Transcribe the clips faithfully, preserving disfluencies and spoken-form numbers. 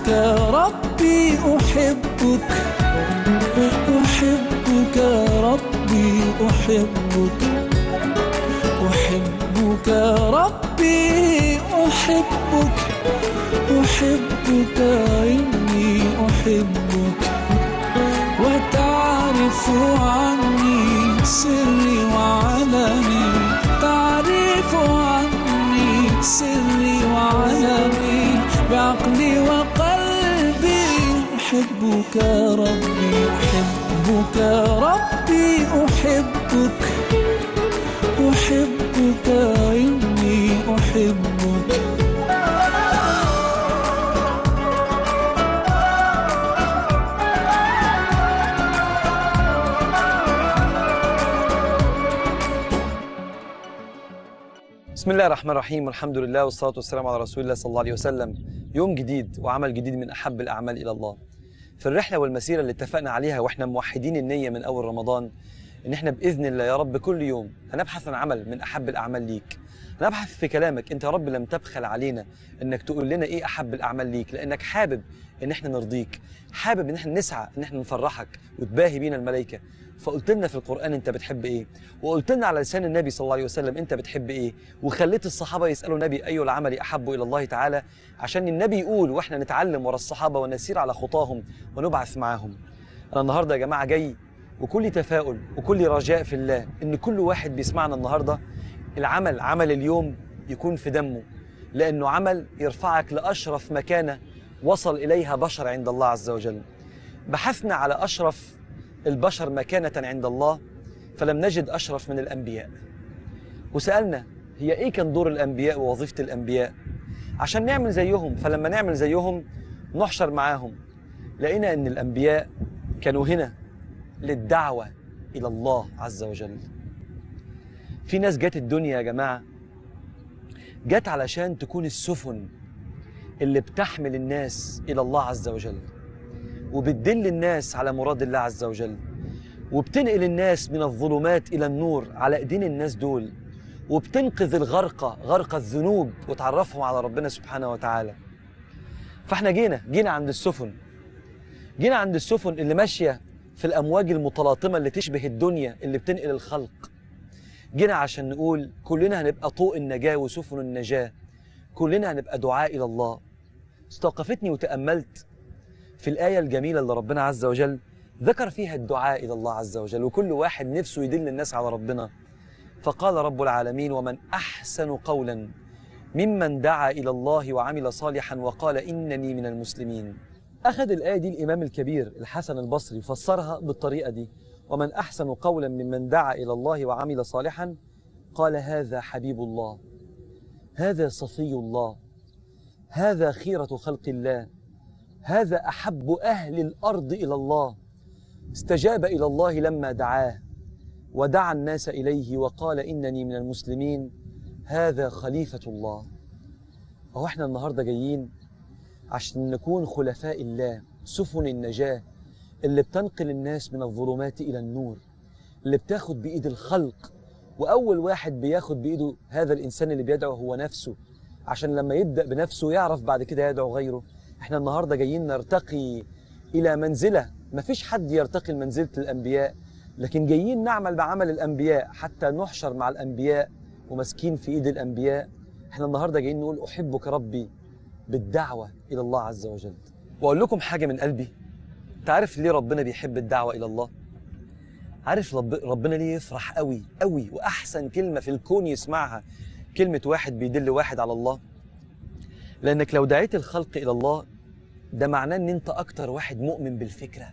ربي أحبك، أحبك ربي أحبك، أحبك ربي أحبك، أحبك إني أحبك، وتعرف عني سري وعلمي، تعرف عني سري وعلمي، بعقلي وقلبي أحبك ربي أحبك ربي أحبك، أحبك إني أحبك. بسم الله الرحمن الرحيم، والحمد لله والصلاة والسلام على رسول الله صلى الله عليه وسلم. يوم جديد وعمل جديد من أحب الأعمال إلى الله. في الرحلة والمسيرة اللي اتفقنا عليها وإحنا موحدين النية من أول رمضان، إن إحنا بإذن الله يا رب كل يوم هنبحث عن عمل من أحب الأعمال ليك. هنبحث في كلامك أنت يا رب، لم تبخل علينا إنك تقول لنا إيه أحب الأعمال ليك، لأنك حابب إن إحنا نرضيك، حابب إن إحنا نسعى إن إحنا نفرحك وتباهي بينا الملائكة. فقلت لنا في القرآن أنت بتحب إيه، وقلت لنا على لسان النبي صلى الله عليه وسلم أنت بتحب إيه، وخليت الصحابة يسألوا النبي أي العمل أحب إلى الله تعالى، عشان النبي يقول وإحنا نتعلم ورا الصحابة ونسير على خطاهم ونبعث معاهم. أنا النهاردة يا جماعة جاي وكل تفاؤل وكل رجاء في الله إن كل واحد بيسمعنا النهاردة العمل عمل اليوم يكون في دمه، لأنه عمل يرفعك لأشرف مكانة وصل إليها بشر عند الله عز وجل. بحثنا على أشرف البشر مكانة عند الله فلم نجد أشرف من الأنبياء، وسألنا هي إيه كان دور الأنبياء ووظيفة الأنبياء عشان نعمل زيهم، فلما نعمل زيهم نحشر معاهم. لقينا أن الأنبياء كانوا هنا للدعوة إلى الله عز وجل. في ناس جت الدنيا يا جماعة جت علشان تكون السفن اللي بتحمل الناس إلى الله عز وجل، وبتدل الناس على مراد الله عز وجل، وبتنقل الناس من الظلمات إلى النور على إيدين الناس دول، وبتنقذ الغرقى غرق الذنوب وتعرفهم على ربنا سبحانه وتعالى. فاحنا جينا جينا عند السفن، جينا عند السفن اللي ماشية في الأمواج المتلاطمة اللي تشبه الدنيا اللي بتنقل الخلق. جينا عشان نقول كلنا هنبقى طوق النجاة وسفن النجاة، كلنا هنبقى دعاء إلى الله. استوقفتني وتأملت في الآية الجميلة اللي ربنا عز وجل ذكر فيها الدعاء إلى الله عز وجل، وكل واحد نفسه يدل الناس على ربنا. فقال رب العالمين: ومن أحسن قولا ممن دعا إلى الله وعمل صالحا وقال إنني من المسلمين. أخذ الآية دي الإمام الكبير الحسن البصري فسرها بالطريقة دي: ومن أحسن قولا ممن دعا إلى الله وعمل صالحا قال هذا حبيب الله، هذا صفي الله، هذا خيرة خلق الله، هذا أحب أهل الأرض إلى الله، استجاب إلى الله لما دعاه ودعا الناس إليه وقال إنني من المسلمين، هذا خليفة الله. وهو احنا النهاردة جايين عشان نكون خلفاء الله، سفن النجاة اللي بتنقل الناس من الظلمات إلى النور، اللي بتاخد بإيد الخلق، وأول واحد بياخد بإيده هذا الإنسان اللي بيدعو هو نفسه، عشان لما يبدأ بنفسه يعرف بعد كده يدعو غيره. احنا النهاردة جايين نرتقي إلى منزلة ما فيش حد يرتقي لمنزلة الأنبياء، لكن جايين نعمل بعمل الأنبياء حتى نحشر مع الأنبياء ومسكين في إيد الأنبياء. احنا النهاردة جايين نقول أحبك ربي بالدعوة إلى الله عز وجل. وأقول لكم حاجة من قلبي، تعرف ليه ربنا بيحب الدعوة إلى الله؟ عارف رب ربنا ليه يفرح قوي قوي وأحسن كلمة في الكون يسمعها كلمة واحد بيدل واحد على الله؟ لأنك لو دعيت الخلق إلى الله ده معناه أن أنت أكتر واحد مؤمن بالفكرة،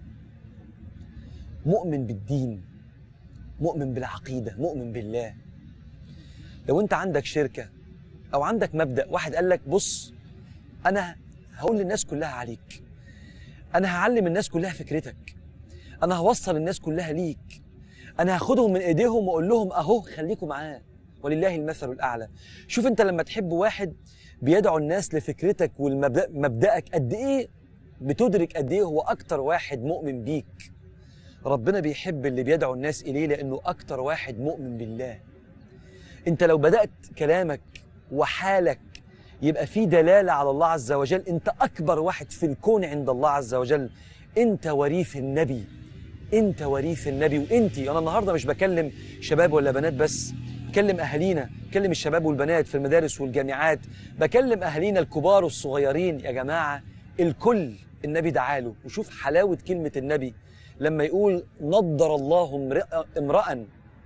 مؤمن بالدين، مؤمن بالعقيدة، مؤمن بالله. لو أنت عندك شركة أو عندك مبدأ، واحد قال لك بص أنا هقول للناس كلها عليك، أنا هعلم الناس كلها فكرتك، أنا هوصل الناس كلها ليك، أنا هاخدهم من إيديهم وأقول لهم أهو خليكم معاه ولله المثل الأعلى. شوف أنت لما تحب واحد بيدعو الناس لفكرتك والمبدأك قد إيه بتدرك قد إيه هو أكتر واحد مؤمن بيك. ربنا بيحب اللي بيدعو الناس إليه لأنه أكتر واحد مؤمن بالله. أنت لو بدأت كلامك وحالك يبقى في دلالة على الله عز وجل. انت اكبر واحد في الكون عند الله عز وجل، انت وريث النبي، انت وريث النبي. وانتي، انا النهارده مش بكلم شباب ولا بنات بس، بكلم اهالينا، بكلم الشباب والبنات في المدارس والجامعات، بكلم اهالينا الكبار والصغيرين. يا جماعه الكل النبي دعاله. وشوف حلاوه كلمه النبي لما يقول نضر الله امرأ،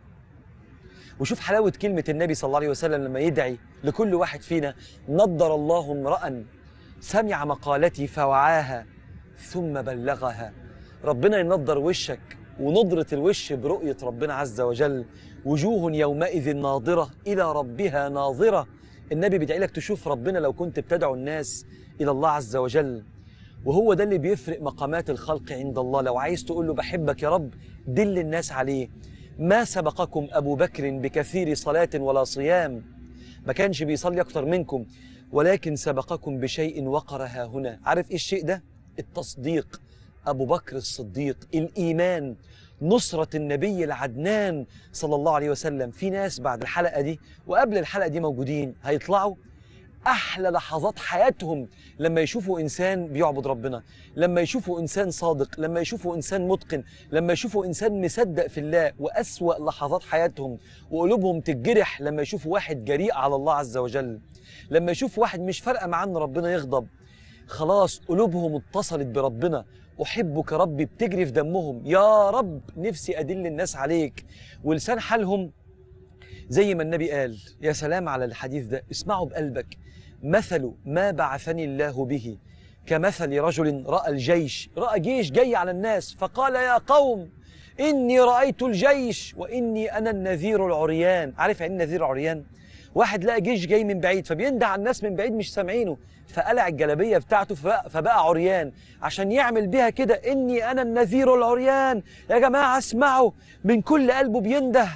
وشوف حلاوه كلمه النبي صلى الله عليه وسلم لما يدعي لكل واحد فينا نضر الله امرأ سمع مقالتي فوعاها ثم بلغها. ربنا ينضر وشك ونضرة الوش برؤية ربنا عز وجل. وجوه يومئذ ناظرة إلى ربها ناظرة. النبي بيدعي لك تشوف ربنا لو كنت بتدعو الناس إلى الله عز وجل. وهو ده اللي بيفرق مقامات الخلق عند الله. لو عايز تقول له بحبك يا رب دل الناس عليه. ما سبقكم أبو بكر بكثير صلاة ولا صيام، ما كانش بيصلي أكتر منكم، ولكن سبقكم بشيء وقر ها هنا. عارف إيه الشيء ده؟ التصديق. أبو بكر الصديق، الإيمان، نصرة النبي العدنان صلى الله عليه وسلم. في ناس بعد الحلقة دي وقبل الحلقة دي موجودين هيطلعوا أحلى لحظات حياتهم لما يشوفوا إنسان بيعبد ربنا، لما يشوفوا إنسان صادق، لما يشوفوا إنسان متقن، لما يشوفوا إنسان مصدق في الله. وأسوأ لحظات حياتهم وقلوبهم تتجرح لما يشوفوا واحد جريء على الله عز وجل، لما يشوفوا واحد مش فارقة معاه إن ربنا يغضب. خلاص قلوبهم اتصلت بربنا. أحبك ربي بتجري في دمهم. يا رب نفسي أدل الناس عليك. ولسان حالهم زي ما النبي قال. يا سلام على الحديث ده، اسمعوا بقلبك. مثل ما بعثني الله به كمثل رجل رأى الجيش، رأى جيش جاي على الناس فقال يا قوم إني رأيت الجيش وإني أنا النذير العريان. عارف يعني النذير العريان؟ واحد لقى جيش جاي من بعيد فبيندع على الناس من بعيد مش سامعينه، فقلع الجلابيه بتاعته فبقى, فبقى عريان عشان يعمل بيها كده اني انا النذير العريان. يا جماعه اسمعوا، من كل قلبه بينده.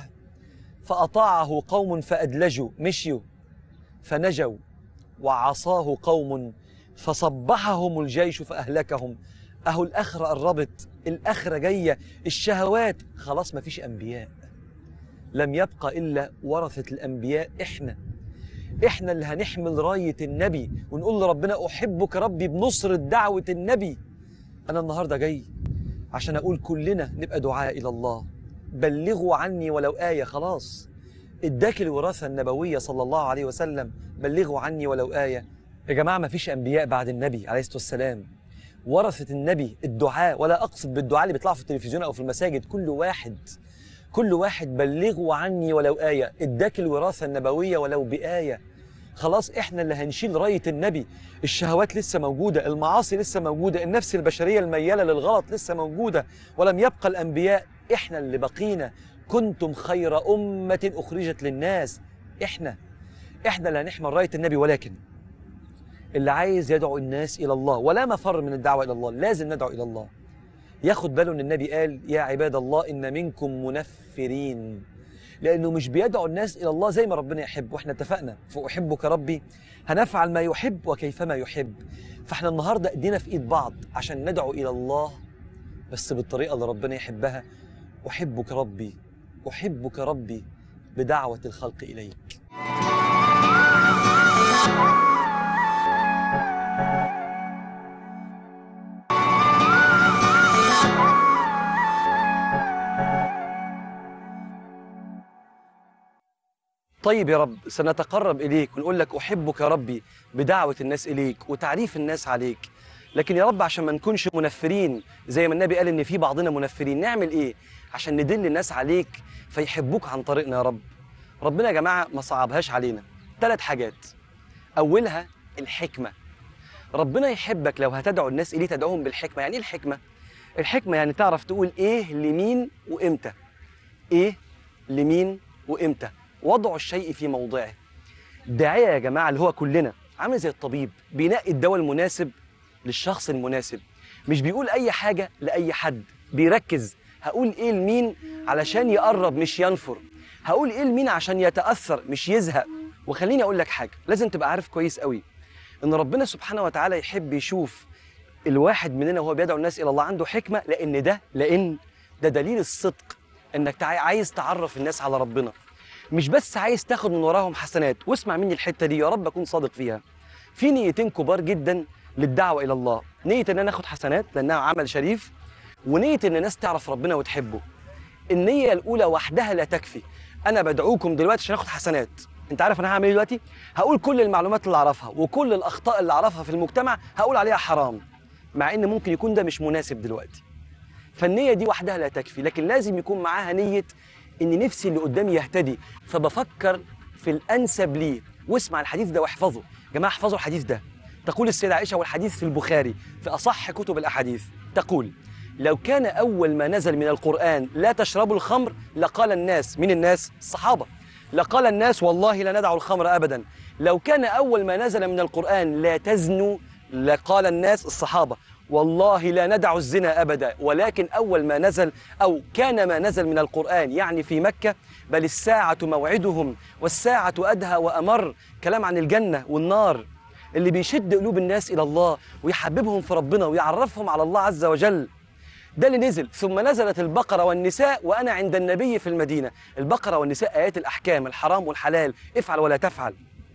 فاطاعه قوم فادلجوا، مشيوا فنجوا، وعصاه قوم فصبحهم الجيش فاهلكهم. اهو الاخره قربت، الاخره جايه، الشهوات خلاص مفيش انبياء، لم يبقى إلا ورثة الأنبياء. إحنا إحنا اللي هنحمل راية النبي ونقول لربنا أحبك ربي بنصرة دعوة النبي. أنا النهاردة جاي عشان أقول كلنا نبقى دعاء إلى الله. بلغوا عني ولو آية. خلاص اداك الوراثة النبوية صلى الله عليه وسلم، بلغوا عني ولو آية. يا جماعة ما فيش أنبياء بعد النبي عليه الصلاة والسلام. ورثة النبي الدعاء، ولا أقصد بالدعاء اللي بيطلعوا في التلفزيون أو في المساجد. كل واحد كل واحد بلغوا عني ولو آية، اداك الوراثة النبوية ولو بآية. خلاص احنا اللي هنشيل راية النبي. الشهوات لسه موجودة، المعاصي لسه موجودة، النفس البشرية الميالة للغلط لسه موجودة، ولم يبقى الأنبياء. احنا اللي بقينا. كنتم خير أمة أخرجت للناس. احنا احنا اللي هنحمل راية النبي. ولكن اللي عايز يدعو الناس إلى الله، ولا مفر من الدعوة إلى الله، لازم ندعو إلى الله. ياخد باله ان النبي قال يا عباد الله ان منكم منفرين، لانه مش بيدعو الناس الى الله زي ما ربنا يحب. واحنا اتفقنا فاحبك ربي هنفعل ما يحب وكيفما يحب. فاحنا النهارده ايدينا في ايد بعض عشان ندعو الى الله بس بالطريقه اللي ربنا يحبها. احبك ربي احبك ربي بدعوه الخلق اليك. طيب يا رب سنتقرب إليك ونقول لك أحبك ربي بدعوة الناس إليك وتعريف الناس عليك. لكن يا رب عشان ما نكونش منفرين زي ما النبي قال إن في بعضنا منفرين، نعمل إيه عشان ندل الناس عليك فيحبوك عن طريقنا يا رب؟ ربنا يا جماعة ما صعبهاش علينا. ثلاث حاجات. أولها الحكمة. ربنا يحبك لو هتدعو الناس إليه تدعوهم بالحكمة. يعني إيه الحكمة؟ الحكمة يعني تعرف تقول إيه لمين وإمتى. إيه لمين وإمتى. وضع الشيء في موضعه. الداعية يا جماعة اللي هو كلنا عامل زي الطبيب بينقي الدواء المناسب للشخص المناسب. مش بيقول أي حاجة لأي حد، بيركز هقول إيه لمين علشان يقرب مش ينفر، هقول إيه لمين عشان يتأثر مش يزهق. وخليني أقول لك حاجة لازم تبقى عارف كويس قوي، إن ربنا سبحانه وتعالى يحب يشوف الواحد مننا وهو بيدعو الناس إلى الله عنده حكمة، لأن ده لأن ده دليل الصدق، إنك عايز تعرف الناس على ربنا، مش بس عايز تاخد من وراهم حسنات. واسمع مني الحتة دي يا رب أكون صادق فيها. في نيتين كبار جدا للدعوه الى الله، نيه ان انا اخد حسنات لانها عمل شريف، ونيه ان الناس تعرف ربنا وتحبه. النيه الاولى وحدها لا تكفي. انا بدعوكم دلوقتي عشان اخد حسنات. انت عارف انا هعمل ايه دلوقتي؟ هقول كل المعلومات اللي اعرفها وكل الاخطاء اللي اعرفها في المجتمع هقول عليها حرام، مع ان ممكن يكون ده مش مناسب دلوقتي. فالنيه دي وحدها لا تكفي، لكن لازم يكون معاها نيه ان نفسي اللي قدامي يهتدي، فبفكر في الانسب ليه. واسمع الحديث ده واحفظه، يا جماعه احفظوا الحديث ده. تقول السيدة عائشة، والحديث في البخاري في اصح كتب الاحاديث، تقول: لو كان اول ما نزل من القرآن لا تشربوا الخمر لقال الناس، من الناس؟ الصحابة، لقال الناس والله لا ندع الخمر ابدا. لو كان اول ما نزل من القرآن لا تزنوا لقال الناس، الصحابة، والله لا ندع الزنا أبدا. ولكن أول ما نزل أو كان ما نزل من القرآن يعني في مكة: بل الساعة موعدهم والساعة أدهى وأمر. كلام عن الجنة والنار اللي بيشد قلوب الناس إلى الله ويحببهم في ربنا ويعرفهم على الله عز وجل. ده اللي نزل. ثم نزلت البقرة والنساء وأنا عند النبي في المدينة. البقرة والنساء آيات الأحكام، الحرام والحلال، افعل ولا تفعل.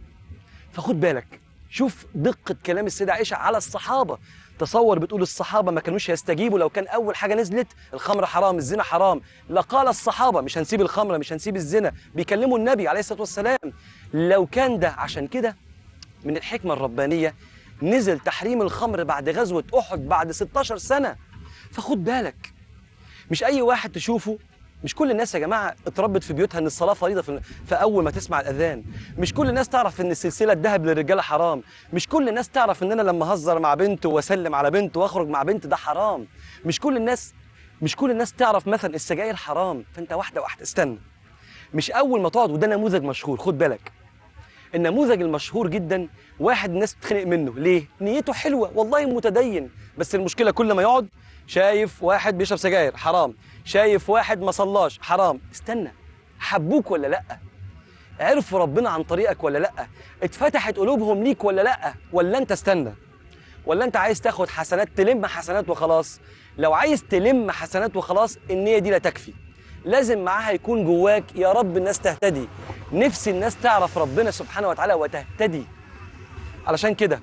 فخد بالك، شوف دقة كلام السيدة عائشة على الصحابة. تصور بتقول الصحابة ما كانوش يستجيبوا لو كان أول حاجة نزلت الخمر حرام، الزنا حرام. لقال الصحابة مش هنسيب الخمر، مش هنسيب الزنا، بيكلموا النبي عليه الصلاة والسلام. لو كان ده عشان كده من الحكمة الربانية نزل تحريم الخمر بعد غزوة أحد بعد ستاشر سنة. فخد بالك، مش أي واحد تشوفه. مش كل الناس يا جماعة اتربت في بيوتها ان الصلاة فريضة في, في أول ما تسمع الأذان. مش كل الناس تعرف ان السلسلة الذهب للرجالة حرام. مش كل الناس تعرف ان انا لما اهزر مع بنت واسلم على بنت واخرج مع بنت ده حرام. مش كل الناس مش كل الناس تعرف مثلا السجاير حرام. فانت واحدة واحدة استنى. مش أول ما تقعد، وده نموذج مشهور، خد بالك. النموذج المشهور جدا واحد الناس بتخنق منه، ليه؟ نيته حلوة والله متدين، بس المشكلة كل ما يقعد شايف واحد بيشرب سجاير حرام، شايف واحد ما صلاش حرام. استنى، حبوك ولا لأ؟ عرفوا ربنا عن طريقك ولا لأ؟ اتفتحت قلوبهم ليك ولا لأ؟ ولا انت استنى؟ ولا انت عايز تاخد حسنات تلم حسنات وخلاص؟ لو عايز تلم حسنات وخلاص النية دي لا تكفي، لازم معاها يكون جواك يا رب الناس تهتدي، نفسي الناس تعرف ربنا سبحانه وتعالى وتهتدي. علشان كده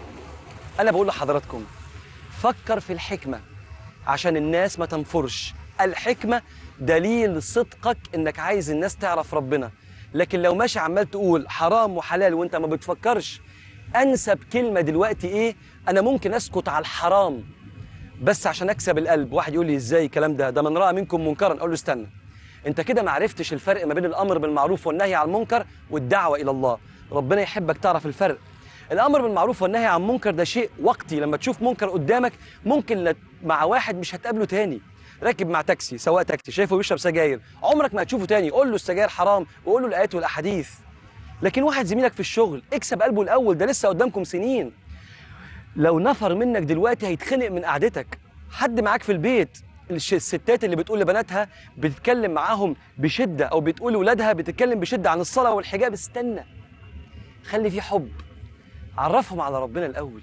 أنا بقول لحضراتكم فكر في الحكمة عشان الناس ما تنفرش. الحكمة دليل صدقك إنك عايز الناس تعرف ربنا. لكن لو ماشي عمال تقول حرام وحلال وإنت ما بتفكرش أنسب كلمة دلوقتي إيه، أنا ممكن أسكت على الحرام بس عشان أكسب القلب. واحد يقول لي إزاي الكلام ده؟ ده من رأى منكم منكرا. أقول له استنى، أنت كده ما عرفتش الفرق ما بين الأمر بالمعروف والنهي عن المنكر والدعوة إلى الله. ربنا يحبك تعرف الفرق. الأمر بالمعروف والنهي عن المنكر ده شيء وقتي، لما تشوف منكر قدامك ممكن مع واحد مش هتقابله تاني. راكب مع تاكسي، سواق تاكسي شايفه بيشرب سجاير، عمرك ما هتشوفه تاني، قول له السجاير حرام وقول له الآيات والأحاديث. لكن واحد زميلك في الشغل اكسب قلبه الأول، ده لسه قدامكم سنين. لو نفر منك دلوقتي هيتخنق من قعدتك. حد معاك في البيت، الستات اللي بتقول لبناتها بتتكلم معاهم بشدة أو بتقول لولادها بتتكلم بشدة عن الصلاة والحجاب، استنى، خلي في حب، عرفهم على ربنا الأول،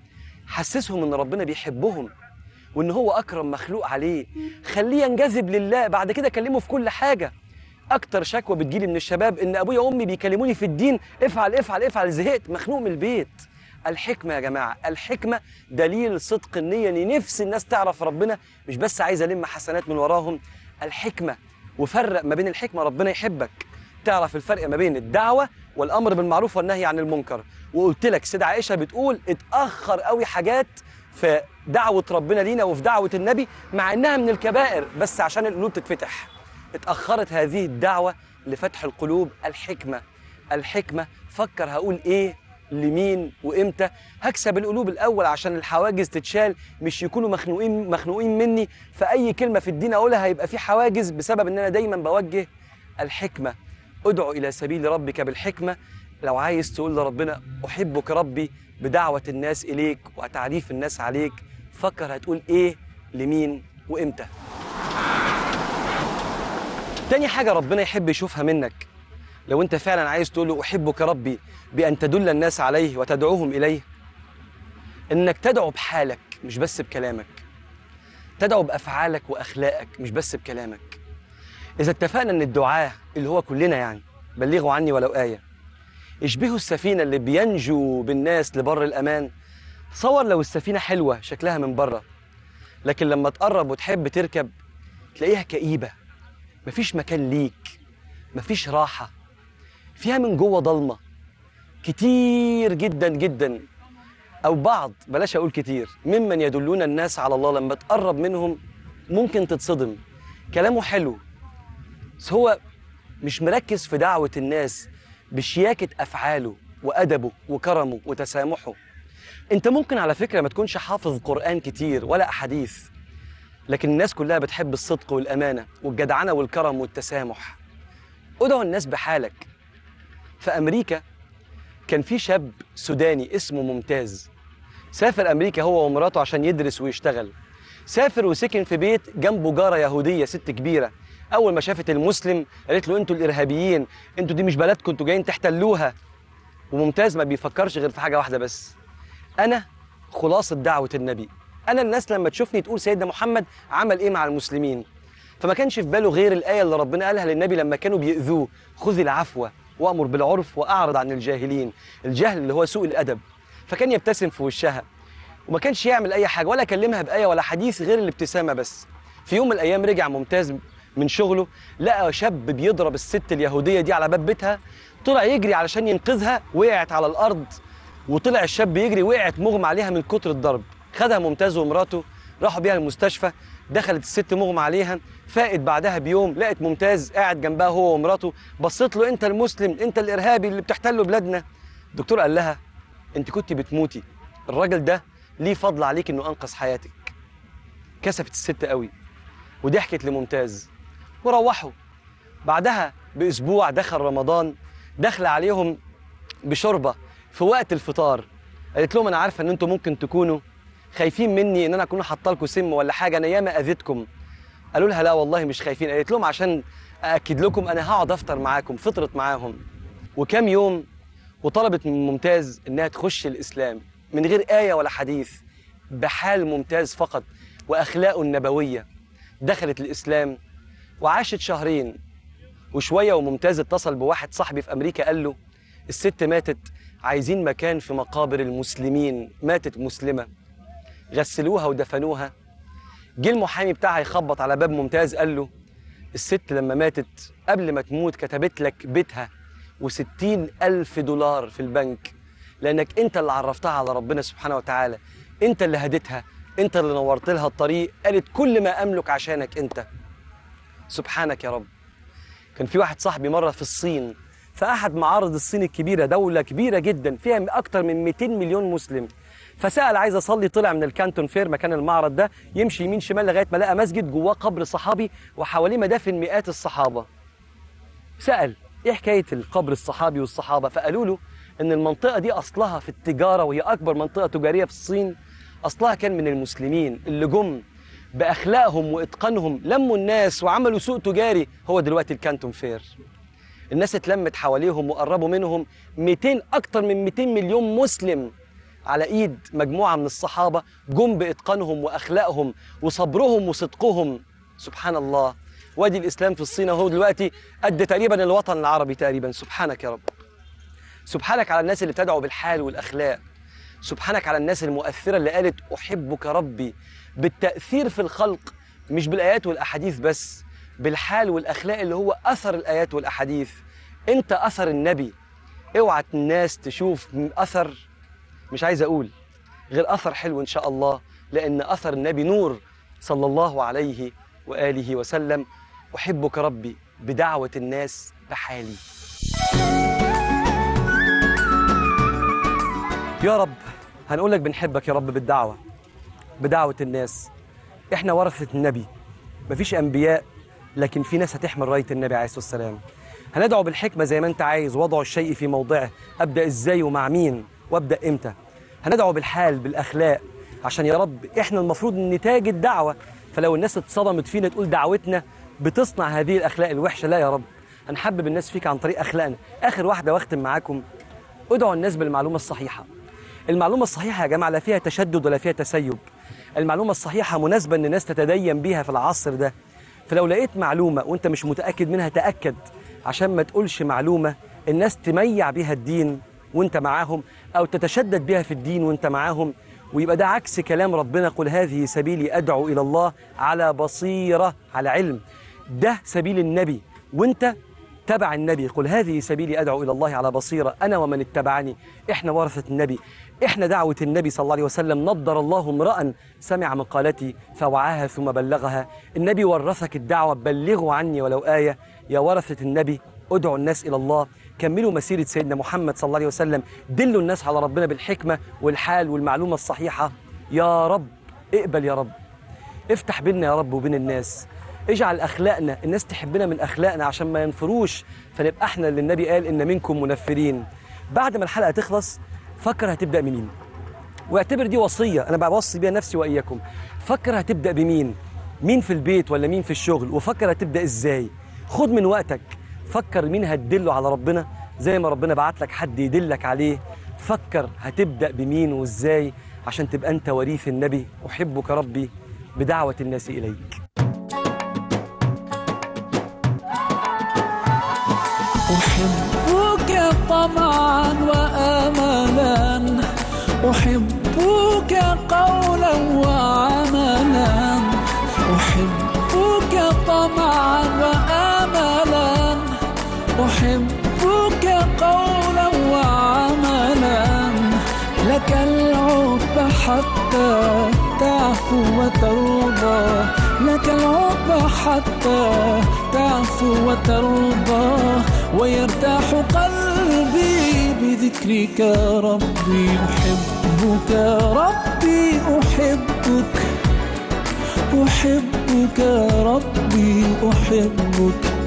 حسسهم إن ربنا بيحبهم وإن هو أكرم مخلوق عليه، خليه ينجذب لله. بعد كده كلمه في كل حاجة. أكتر شكوى بتجيلي من الشباب إن أبويا وأمي بيكلموني في الدين افعل افعل افعل، زهقت، مخنوق من البيت. الحكمة يا جماعة، الحكمة دليل صدق النية، إن نفس الناس تعرف ربنا، مش بس عايز ألم حسنات من وراهم. الحكمة، وفرق ما بين الحكمة، ربنا يحبك تعرف الفرق ما بين الدعوة والأمر بالمعروف والنهي عن المنكر. وقلت لك سيدة عائشة بتقول اتأخر قوي حاجات في دعوة ربنا لينا وفي دعوة النبي مع إنها من الكبائر، بس عشان القلوب تتفتح اتأخرت هذه الدعوة لفتح القلوب. الحكمة، الحكمة فكر هقول إيه لمين وإمتى، هكسب القلوب الأول عشان الحواجز تتشال، مش يكونوا مخنوقين مخنوقين مني فأي كلمة في الدين أقولها هيبقى في حواجز بسبب إن أنا دايما بوجه. الحكمة، ادعو إلى سبيل ربك بالحكمة. لو عايز تقول لربنا أحبك ربي بدعوة الناس إليك وتعريف الناس عليك، فكر هتقول إيه لمين وإمتى. تاني حاجة ربنا يحب يشوفها منك لو أنت فعلا عايز تقول له أحبك ربي بأن تدل الناس عليه وتدعوهم إليه، إنك تدعو بحالك مش بس بكلامك، تدعو بأفعالك وأخلاقك مش بس بكلامك. إذا اتفقنا إن الدعاء اللي هو كلنا يعني بلغوا عني ولو آية، يشبهوا السفينة اللي بينجو بالناس لبر الأمان. تصور لو السفينة حلوة شكلها من بره، لكن لما تقرب وتحب تركب تلاقيها كئيبة، مفيش مكان ليك، مفيش راحة، فيها من جوه ضلمة كتير جدا جدا. أو بعض، بلاش أقول كتير، ممن يدلون الناس على الله لما تقرب منهم ممكن تتصدم. كلامه حلو بس هو مش مركز في دعوة الناس بشياكة أفعاله وأدبه وكرمه وتسامحه. أنت ممكن على فكرة ما تكونش حافظ قرآن كتير ولا أحاديث، لكن الناس كلها بتحب الصدق والأمانة والجدعنة والكرم والتسامح. ادعوا الناس بحالك. في أمريكا كان في شاب سوداني اسمه ممتاز، سافر أمريكا هو ومراته عشان يدرس ويشتغل. سافر وسكن في بيت جنبه جارة يهودية ست كبيرة. أول ما شافت المسلم قالت له أنتوا الإرهابيين، أنتوا دي مش بلدكم، أنتوا جايين تحتلوها. وممتاز ما بيفكرش غير في حاجة واحدة بس: أنا خلاصة دعوة النبي، أنا الناس لما تشوفني تقول سيدنا محمد عمل إيه مع المسلمين. فما كانش في باله غير الآية اللي ربنا قالها للنبي لما كانوا بيؤذوه: خذ العفو وأمر بالعرف وأعرض عن الجاهلين. الجهل اللي هو سوء الأدب. فكان يبتسم في وشها وما كانش يعمل أي حاجة ولا كلمها بآية ولا حديث غير الابتسامة بس. في يوم من الأيام رجع ممتاز من شغله، لقى شاب بيضرب الست اليهودية دي على باب بيتها. طلع يجري علشان ينقذها، وقعت على الأرض، وطلع الشاب يجري، وقعت مغمى عليها من كتر الضرب. خدها ممتاز ومراته راحوا بيها المستشفى. دخلت الست مغمى عليها، فاقت بعدها بيوم لقت ممتاز قاعد جنبها هو ومراته. بصت له: أنت المسلم، أنت الإرهابي اللي بتحتل بلادنا. الدكتور قال لها: أنت كنت بتموتي، الراجل ده ليه فضل عليك إنه أنقذ حياتك. كسفت الست قوي وضحكت لممتاز وروحوا. بعدها بأسبوع دخل رمضان، دخل عليهم بشوربة في وقت الفطار. قالت لهم: أنا عارفة إن أنتم ممكن تكونوا خايفين مني إن أنا أكون حاطة لكم سم ولا حاجة، أنا ياما أذيتكم. قالوا لها: لا والله مش خايفين. قالت لهم: عشان أأكد لكم أنا هقعد أفطر معاكم. فطرت معاهم وكام يوم، وطلبت من ممتاز إنها تخش الإسلام من غير آية ولا حديث، بحال ممتاز فقط وأخلاقه النبوية. دخلت الإسلام وعاشت شهرين وشوية، وممتاز اتصل بواحد صاحبي في أمريكا قال له: الست ماتت، عايزين مكان في مقابر المسلمين، ماتت مسلمة. غسلوها ودفنوها. جه المحامي بتاعها يخبط على باب ممتاز، قال له: الست لما ماتت قبل ما تموت كتبت لك بيتها وستين ألف دولار في البنك، لأنك أنت اللي عرفتها على ربنا سبحانه وتعالى، أنت اللي هديتها، أنت اللي نورت لها الطريق. قالت: كل ما أملك عشانك أنت. سبحانك يا رب. كان في واحد صاحبي مرة في الصين، في أحد معارض الصين الكبيرة، دولة كبيرة جدا فيها أكتر من مئتين مليون مسلم. فسأل عايز أصلي، طلع من الكانتون فير مكان المعرض ده يمشي يمين شمال لغاية ما لقى مسجد جواه قبر صحابي وحواليه مدافن مئات الصحابة. سأل: إيه حكاية القبر الصحابي والصحابة؟ فقالوا له إن المنطقة دي أصلها في التجارة، وهي أكبر منطقة تجارية في الصين. أصلها كان من المسلمين اللي جم بأخلاقهم وإتقانهم لموا الناس وعملوا سوق تجاري، هو دلوقتي الكانتون فير. الناس اتلمت حواليهم وقربوا منهم، مئتين أكتر من مئتين مليون مسلم على إيد مجموعة من الصحابة جم بإتقانهم وأخلاقهم وصبرهم وصدقهم. سبحان الله. وادي الإسلام في الصين هو دلوقتي قد تقريبا الوطن العربي تقريبا. سبحانك يا رب. سبحانك على الناس اللي بتدعو بالحال والأخلاق. سبحانك على الناس المؤثرة اللي قالت: أحبك ربي، بالتأثير في الخلق، مش بالآيات والأحاديث بس، بالحال والأخلاق اللي هو أثر الآيات والأحاديث. أنت أثر النبي. اوعى الناس تشوف أثر، مش عايز أقول غير أثر حلو إن شاء الله، لأن أثر النبي نور صلى الله عليه وآله وسلم. أحبك ربي بدعوة الناس بحالي. يا رب هنقول لك بنحبك يا رب بالدعوة، بدعوة الناس. إحنا ورثة النبي، مفيش أنبياء لكن في ناس هتحمل راية النبي عليه الصلاة والسلام. هندعو بالحكمة زي ما أنت عايز، وضع الشيء في موضعه، أبدأ إزاي ومع مين وأبدأ إمتى. هندعو بالحال بالأخلاق، عشان يا رب إحنا المفروض نتاج الدعوة. فلو الناس اتصدمت فينا تقول دعوتنا بتصنع هذه الأخلاق الوحشة، لا يا رب، هنحبب الناس فيك عن طريق أخلاقنا. آخر واحدة واختم معاكم: ادعوا الناس بالمعلومة الصحيحة. المعلومة الصحيحة يا جماعة لا فيها تشدد ولا فيها تسيب. المعلومة الصحيحة مناسبة إن الناس تتدين بيها في العصر ده. فلو لقيت معلومة وأنت مش متأكد منها، تأكد عشان ما تقولش معلومة الناس تميع بها الدين وانت معاهم، أو تتشدد بها في الدين وانت معاهم، ويبقى ده عكس كلام ربنا: قل هذه سبيلي أدعو إلى الله على بصيرة، على علم. ده سبيل النبي وانت تبع النبي. قل هذه سبيلي أدعو إلى الله على بصيرة أنا ومن اتبعني. إحنا ورثة النبي، إحنا دعوة النبي صلى الله عليه وسلم. نضر الله امرأ سمع مقالتي فوعاها ثم بلغها. النبي ورثك الدعوة، بلغوا عني ولو آية. يا ورثة النبي ادعوا الناس إلى الله، كملوا مسيرة سيدنا محمد صلى الله عليه وسلم، دلوا الناس على ربنا بالحكمة والحال والمعلومة الصحيحة. يا رب اقبل، يا رب افتح بيننا يا رب وبين الناس، اجعل أخلاقنا الناس تحبنا من أخلاقنا عشان ما ينفروش، فنبقى احنا اللي النبي قال إن منكم منفرين. بعد ما الحلقة تخلص فكر هتبدأ بمين، واعتبر دي وصية أنا بوصي بيها نفسي وإياكم. فكر هتبدأ بمين، مين في البيت ولا مين في الشغل، وفكر هتبدأ إزاي. خد من وقتك، فكر مين هتدله على ربنا زي ما ربنا بعت لك حد يدلك عليه. فكر هتبدأ بمين وإزاي عشان تبقى أنت وريث النبي. أحبك ربي بدعوة الناس إليك. أحبك طمعا وآملا، أحبك قولا وعملا، أحبك طمعا وآملا، أحبك قولا وعملا، لك العب حتى تعفو وترضى، لك العب حتى تعفو وترضى، ويرتاح قلبي بذكرك ربي. أحبك ربي أحبك، أحبك ربي أحبك.